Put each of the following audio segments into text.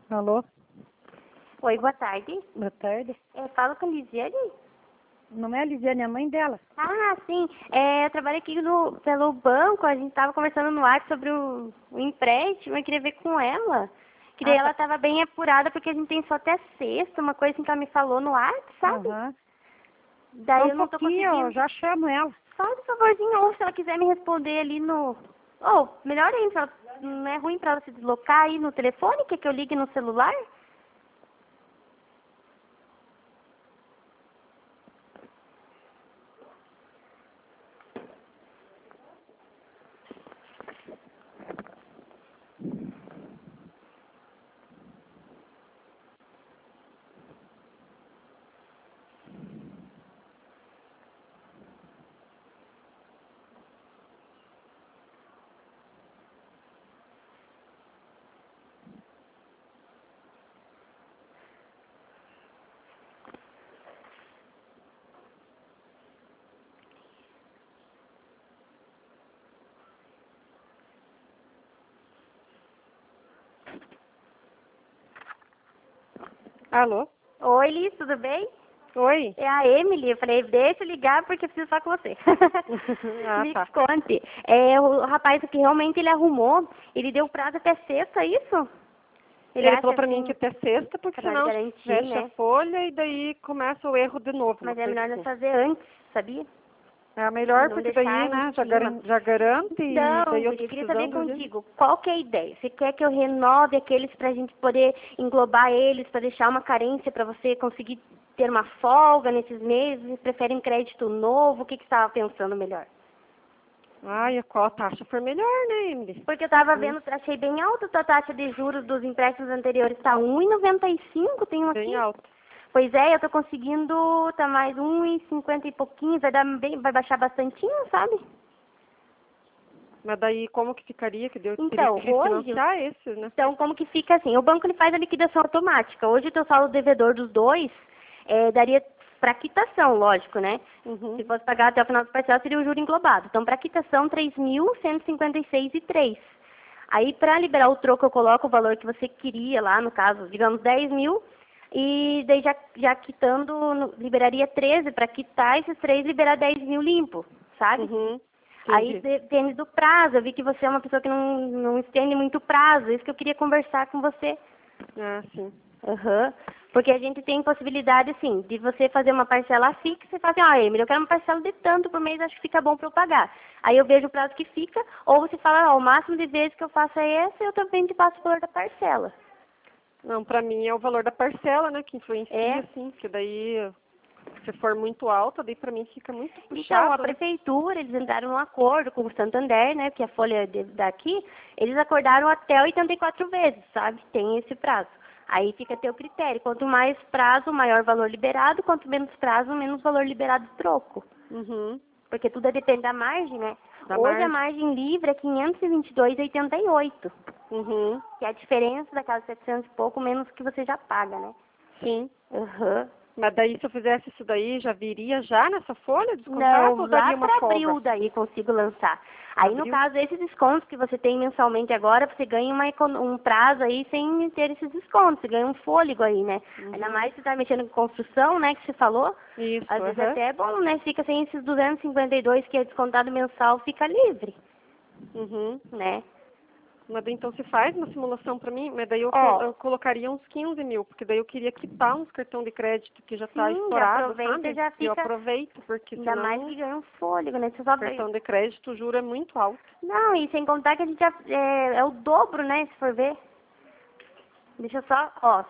Alô? Oi, boa tarde. Boa tarde. Falo com a Lisiane? Não é a Lisiane, é a mãe dela. Ah, sim. Eu trabalho aqui pelo banco, a gente estava conversando no WhatsApp sobre o empréstimo, eu queria ver com ela. Que daí ela estava bem apurada, porque a gente tem só até sexta, uma coisa que ela me falou no WhatsApp, sabe? Aham. Daí Só eu não tô pouquinho, conseguindo. eu já chamo ela. Faz um favorzinho, ou se ela quiser me responder ali no... Ou, melhor ainda, se ela... não é ruim pra ela se deslocar aí no telefone, quer que eu ligue no celular? Alô? Oi, Liz, tudo bem? Oi? É a Emily, eu falei, deixa eu ligar porque eu preciso falar com você. Ah, Me tá. conte. O rapaz que realmente ele arrumou, ele deu prazo até sexta, é isso? Ele Acha falou pra mim assim, que até sexta, porque pra nós senão garantir, fecha a né? folha e daí começa o erro de novo, uma Mas é coisa melhor nós assim. fazer antes, sabia? É a melhor, Não porque daí, deixar em né, cima. já garante e Então, daí eu guria, tô eu queria saber precisando de... contigo, qual que é a ideia? Você quer que eu renove aqueles pra gente poder englobar eles, pra deixar uma carência pra você conseguir ter uma folga nesses meses? Vocês preferem um crédito novo? O que que você estava pensando melhor? Ai, qual a taxa for melhor, né, Emily? Porque eu tava vendo, achei bem alta a tua taxa de juros dos empréstimos anteriores, tá 1,95, tem um Bem aqui. alto. Pois é, eu tô conseguindo, tá mais 1,50 e pouquinho, vai baixar bastantinho, sabe? Mas daí como que ficaria? Que eu teria Então, que hoje, refinanciar esse, né? então como que fica assim? O banco ele faz a liquidação automática. Hoje o teu saldo devedor dos dois daria para quitação, lógico, né? Uhum. Se fosse pagar até o final do parcela, seria o juro englobado. Então, para quitação, 3.156,03. Aí, para liberar o troco, eu coloco o valor que você queria lá, no caso, digamos, 10 mil. E daí, já quitando, liberaria 13 para quitar esses 3 e liberar 10 mil limpo, sabe? Uhum. Aí Entendi. depende do prazo. Eu vi que você é uma pessoa que não estende muito prazo. Isso que eu queria conversar com você. Ah, sim. Aham. Porque a gente tem possibilidade, assim, de você fazer uma parcela fixa e falar assim, ó, Emily, eu quero uma parcela de tanto por mês, acho que fica bom para eu pagar. Aí eu vejo o prazo que fica, ou você fala, ó, o máximo de vezes que eu faço é esse, eu também te passo o valor da parcela. Não, pra mim é o valor da parcela, né, que influencia, É. assim, que daí, se for muito alta, daí pra mim fica muito Então, a puxado, né? prefeitura, eles entraram num acordo com o Santander, né, que é a folha daqui, eles acordaram até 84 vezes, sabe? Tem esse prazo. Aí fica a teu critério. Quanto mais prazo, maior valor liberado. Quanto menos prazo, menos valor liberado de troco. Uhum. Porque tudo depende da margem, né? Da Hoje a margem. margem livre é 522,88, Uhum. que é a diferença daquelas 700 e pouco menos que você já paga, né? Sim. Aham. Mas daí, se eu fizesse isso daí, já viria já nessa folha descontado Não, ou lá daria uma para folga? abril daí consigo lançar. Aí, no Abril? caso, esses descontos que você tem mensalmente agora, você ganha um prazo aí sem ter esses descontos. Você ganha um fôlego aí, né? Ainda Uhum. mais se você tá mexendo com construção, né, que você falou. Às Isso, vezes aham. até é bom, né? Fica sem esses 252 que é descontado mensal, fica livre, Uhum. né? Mas daí, então se faz uma simulação pra mim, mas daí Ó, eu colocaria uns 15 mil, porque daí eu queria quitar uns cartão de crédito que já tá sim, já estourado, aproveita e sabe? já E eu fica, aproveito, porque ainda mais senão que ganha um fôlego, né? Você só vê. cartão de crédito, o juro é muito alto. Não, e sem contar que a gente é o dobro, né? Se for ver. Deixa eu só, ó.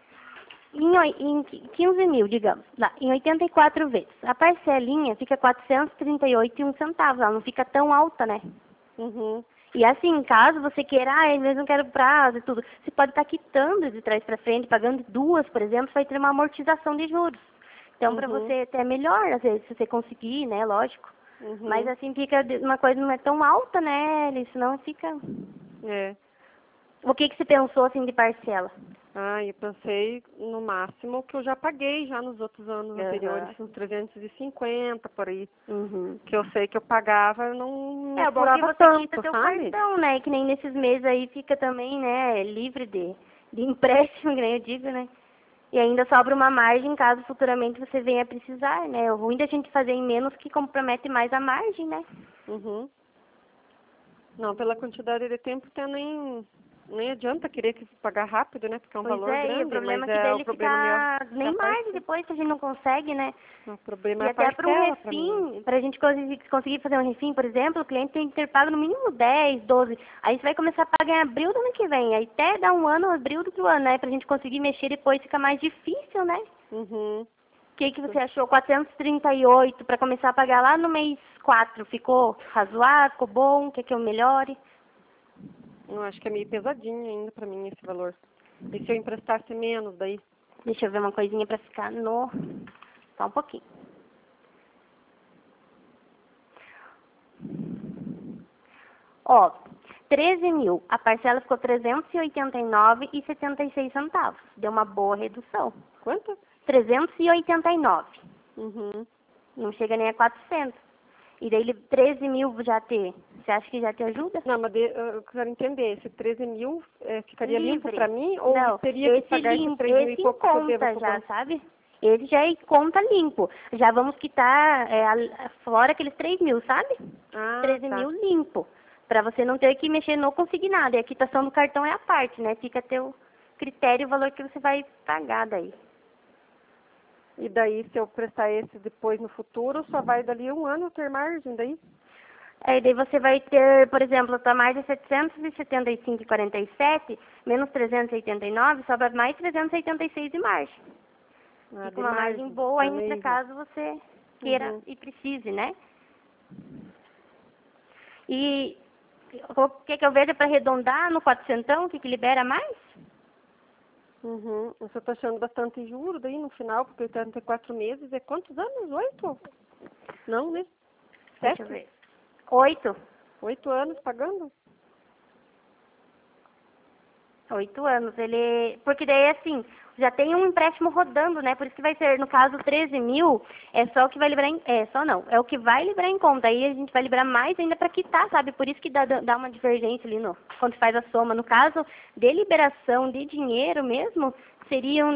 Em 15 mil, digamos, lá, em 84 vezes. A parcelinha fica 438,01 centavos. Ela não fica tão alta, né? Uhum. E assim, caso você queira, eu mesmo não quero prazo e tudo, você pode estar quitando de trás para frente, pagando duas, por exemplo, vai ter uma amortização de juros. Então, para Uhum. você até melhor, às vezes, se você conseguir, né, lógico. Mas Uhum. assim, fica uma coisa não é tão alta, né, senão fica... É. O que que você pensou, assim, de parcela? Ah, eu pensei no máximo que eu já paguei já nos outros anos anteriores, Aham. uns 350 por aí. Uhum. Que eu sei que eu pagava, eu não me Bom que apurava você quita tanto, teu sabe? cartão, né? Que nem nesses meses aí fica também, né, livre de de empréstimo, que nem eu digo, né? E ainda sobra uma margem caso futuramente você venha precisar, né? O ruim da gente fazer em menos que compromete mais a margem, né? Uhum. Não, pela quantidade de tempo até nem adianta querer que pagar rápido, né? Porque é um Pois valor é, e o grande, problema mas é que daí o ele problema meu fica é a nem margem parcela. depois que a gente não consegue, né? O problema E é a até para um parcela pra mim. refim, para a gente conseguir fazer um refim, por exemplo, o cliente tem que ter pago no mínimo 10, 12. Aí você vai começar a pagar em abril do ano que vem. Aí até dar um ano, abril do outro ano, né? Pra gente conseguir mexer depois fica mais difícil, né? Uhum. O que você achou? 438 para começar a pagar lá no mês 4. Ficou razoável? Ficou bom? Quer que eu melhore? Eu acho que é meio pesadinho ainda pra mim esse valor. E se eu emprestasse menos daí? Deixa eu ver uma coisinha para ficar no... Só um pouquinho. Ó, 13 mil. A parcela ficou 389,76 centavos. Deu uma boa redução. Quanto? 389. Uhum. Não chega nem a 400. E daí 13 mil já ter. Você acha que já te ajuda? Não, mas eu quero entender, esse 13 mil ficaria limpo Livre. pra mim ou Não, teria que esse pagar esses limpo, 3 mil e esse em pouco que eu devo conta pro já, banco? sabe? Esse já é em conta limpo. Já vamos quitar fora aqueles 3 mil, sabe? Ah, 13 tá. mil limpo. Pra você não ter que mexer no consignado. E a quitação do cartão é a parte, né? Fica a teu critério o valor que você vai pagar daí. E daí, se eu prestar esse depois no futuro, só vai dali um ano ter margem daí? Aí daí você vai ter, por exemplo, a tua margem é 775,47, menos 389, sobra mais 386 de margem. Ah, Fica de uma margem margem, boa por ainda mês, né? caso você queira Uhum. e precise, né? E o que eu vejo para arredondar no 400, o que libera mais? Uhum. Você tá achando bastante juros daí no final, porque 84 meses é quantos anos? 8? Não, né? Deixa eu 7? ver. 8. 8 anos pagando? 8 anos. Ele. Porque daí assim, já tem um empréstimo rodando, né? Por isso que vai ser, no caso, 13 mil, é só o que vai liberar em. É, só não. É o que vai liberar em conta. Aí a gente vai liberar mais ainda para quitar, sabe? Por isso que dá uma divergência ali no. Quando faz a soma. No caso de liberação de dinheiro mesmo, seriam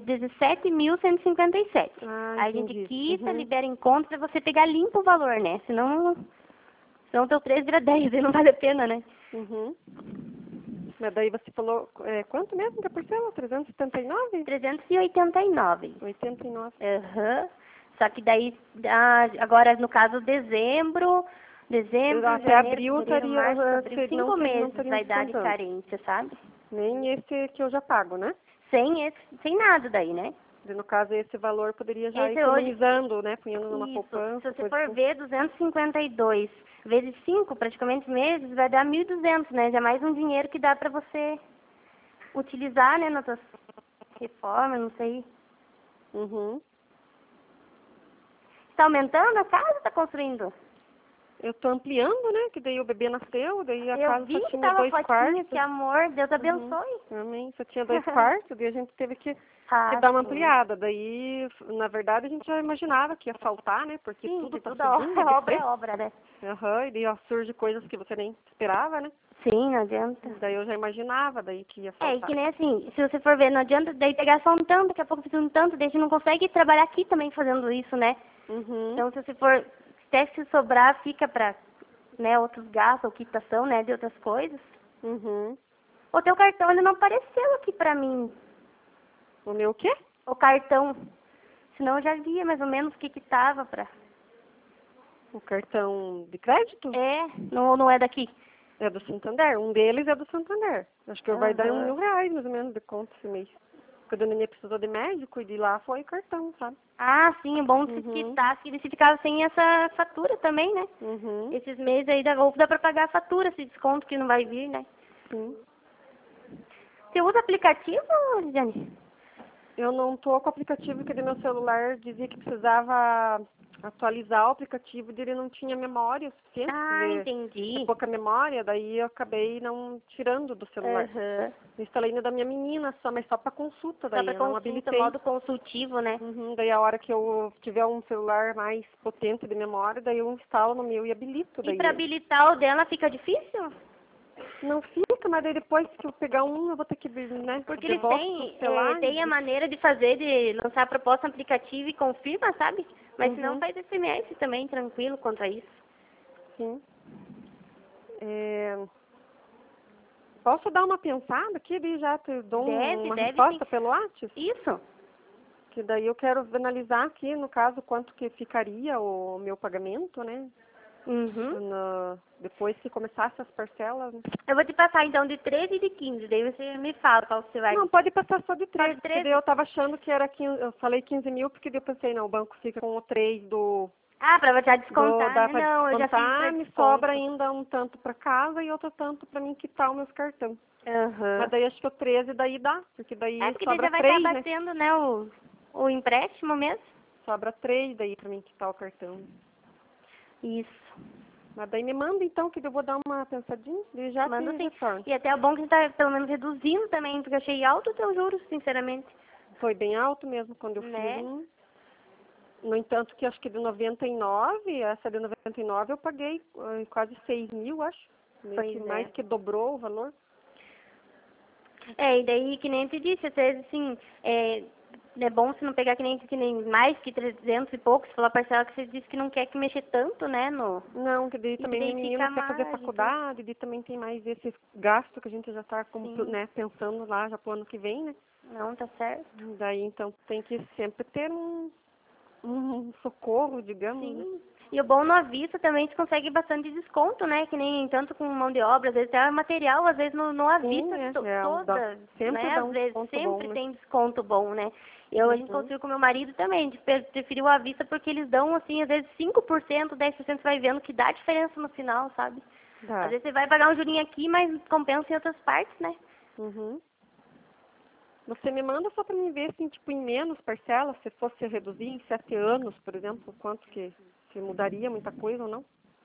17.157. Ah, Aí a gente entendi. quita, Uhum. libera em conta para você pegar limpo o valor, né? Senão teu 13 vira 10, aí não vale a pena, né? Uhum. Mas daí você falou, quanto mesmo que a parcela? 379? 389. 89. Aham. Só que daí, agora no caso dezembro, Até janeiro, abril fevereiro, março, abril, não 5 meses teriam vai dar de descontando. carência, sabe? Nem esse que eu já pago, né? Sem nada daí, né? E no caso, esse valor poderia já ir Esse hoje, economizando, né? Punhando numa isso, se poupança, você coisa for assim. ver, 252 vezes 5, praticamente meses, vai dar 1.200, né? Já mais um dinheiro que dá pra você utilizar, né, nas suas reformas, não sei. Uhum. Está aumentando a casa, está construindo? Eu tô ampliando, né? Que daí o bebê nasceu, daí a Eu casa vi só que tinha tava 2 fotinho, que quartos. amor, Deus Uhum. abençoe. Amém. Só tinha 2 quartos, daí a gente teve que Ah, dar uma sim. ampliada. Daí, na verdade, a gente já imaginava que ia faltar, né? Porque Sim, tudo que tá tudo subindo de obra é preço. obra, né? Aham, e daí ó, surge coisas que você nem esperava, né? Sim, não adianta. Daí eu já imaginava daí que ia É, e faltar. que nem assim, se você for ver, não adianta daí pegar só um tanto, daqui a pouco precisa um tanto, daí a gente não consegue trabalhar aqui também fazendo isso, né? Uhum, Então, se você for, até se sobrar, fica pra, né, outros gastos, ou quitação, né, de outras coisas. uhum. O teu cartão, ele não apareceu aqui pra mim, O meu o quê? o cartão. Senão eu já via mais ou menos o que que tava pra... O cartão de crédito? É, não é daqui. É do Santander. Um deles é do Santander. Acho que vai dar Aham. R$ 1.000 mais ou menos de conta esse mês. Porque a dona Nenê precisou de médico e de lá foi o cartão, sabe? Ah, sim, é bom se Uhum, quitasse, ele se ficava sem essa fatura também, né? uhum, Esses meses aí ou dá pra pagar a fatura, esse desconto que não vai vir, né? sim. Você usa aplicativo, Jane? Eu não tô com o aplicativo que do meu celular dizia que precisava atualizar o aplicativo e ele não tinha memória suficiente, Ah, é entendi. pouca memória, daí eu acabei não tirando do celular. Aham. Eu instalei no da minha menina só, mas só para consulta Só daí, pra eu não consulta, habilitei. modo consultivo, né? Uhum, daí a hora que eu tiver um celular mais potente de memória, daí eu instalo no meu e habilito E daí pra ele. habilitar o dela fica difícil? Não fica, mas daí depois que eu pegar um, eu vou ter que, né? Porque fazer eles volta, têm, cancelar, têm a maneira de fazer, de lançar a proposta no aplicativo e confirma, sabe? Mas se não, Uhum. faz SMS também, tranquilo quanto a isso. Sim. É, posso dar uma pensada aqui e já te dou uma Deve resposta sim. pelo WhatsApp? Isso. Que daí eu quero analisar aqui, no caso, quanto que ficaria o meu pagamento, né? Uhum. Depois que começasse as parcelas. Né? Eu vou te passar então de 13 e de 15, daí você me fala qual você vai. Não, pode passar só de 13, de porque 13? daí eu tava achando que era 15, eu falei 15 mil, porque daí eu pensei, não, o banco fica com o 3 Ah, pra já descontar, dá né? pra Não, eu já fiz pra descontar, me desconto. sobra ainda um tanto para casa e outro tanto para mim quitar os meus cartões. Mas Aham. daí acho que o 13 daí dá, porque É, daí porque daí sobra já vai estar 3, né? batendo, né, o empréstimo mesmo. Sobra 3 daí para mim quitar o cartão. Isso. Mas daí me manda então, que eu vou dar uma pensadinha e já te Manda sim. retorno. E até é bom que você tá pelo menos reduzindo também, porque eu achei alto o teu juros, sinceramente. Foi bem alto mesmo quando eu fiz Né? um. No entanto, que acho que de 99, essa de 99 eu paguei quase 6 mil, acho. Meio que Pois mais é. que dobrou o valor. É, e daí, que nem eu te disse, às vezes, assim, é bom você não pegar que nem mais que 300 e poucos, pela parcela que você disse que não quer que mexer tanto, né, no... Não, que daí E também daí minha menina fica quer fazer mais e tudo. faculdade, daí também tem mais esse gasto que a gente já está Sim. né, pensando lá já pro ano que vem, né? Não, tá certo. Daí então tem que sempre ter um socorro, digamos, né? Sim. E o bom no Avista também você consegue bastante desconto, né? Que nem tanto com mão de obra, às vezes até material, às vezes no Sim, Avista toda, sempre né? dá Às um vezes desconto bom, sempre né? tem desconto bom, né? A gente Uhum. conseguiu com meu marido também, a gente preferiu o Avista porque eles dão assim, às vezes 5%, 10% você vai vendo que dá diferença no final, sabe? Às Dá. vezes você vai pagar um jurinho aqui, mas compensa em outras partes, né? Uhum. Você me manda só para mim ver, assim, tipo, em menos parcelas, se fosse reduzir em 7 anos, por exemplo, quanto que se mudaria muita coisa ou não?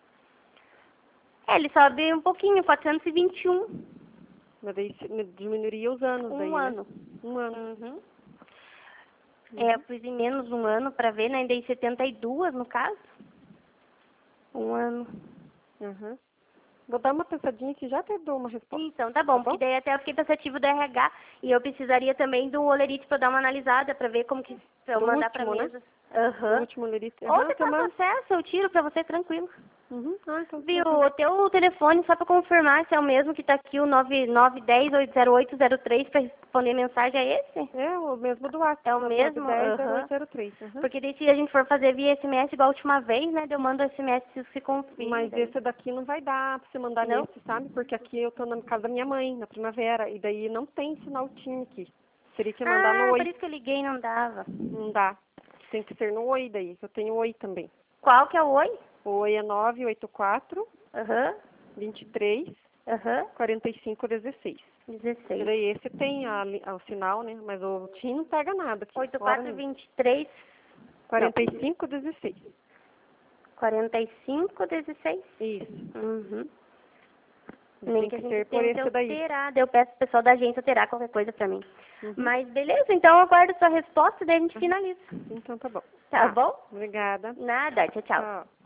É, ele sobe um pouquinho, 421, Mas daí diminuiria os anos um daí, né? ano. Um ano. Uhum. É, eu Uhum. fiz em menos um ano pra ver, né? Dei 72 no caso. Um ano. Uhum. Vou dar uma pensadinha que já te dou uma resposta. Então, tá Tá bom, porque bom? daí até eu fiquei pensativo do RH e eu precisaria também do olerite pra eu dar uma analisada, pra ver como que, pra eu Do mandar pra último, né? mesa. Do Aham. último lerite. Ou Aham, você que eu passa mando. acesso, eu tiro pra você tranquilo. Uhum. Ah, então Viu, tranquilo. o teu telefone, só pra confirmar se é o mesmo que tá aqui, o 9910-0803 pra responder mensagem, é esse? É o mesmo do WhatsApp. É o mesmo? 9910 Aham. 0803. Uhum. Porque daí se a gente for fazer via SMS igual a última vez, né, daí eu mando SMS se se confirme Mas daí. esse daqui não vai dar pra você mandar Não? nesse, sabe? Porque aqui eu tô na casa da minha mãe, na primavera, e daí não tem sinal TIM aqui. Teria que mandar no Ah, por Oi. isso que eu liguei e não dava. Não dá. Tem que ser no Oi daí, que eu tenho Oi também. Qual que é o oi? O Oi é 984 Aham, 23 aham, 45 16. E 16. daí esse tem o sinal, né? Mas o TIM não pega nada aqui. Hora nenhuma. 8423, não, 45 16. 4516. Isso. Uhum. Nem Tem que a que gente ser por tente esse daí. alterar, daí eu peço pro pessoal da agência alterar qualquer coisa pra mim. Uhum. Mas beleza, então eu aguardo sua resposta, daí a gente finaliza. Então tá bom. Tá bom? Obrigada. Nada, tchau, tchau. Tchau.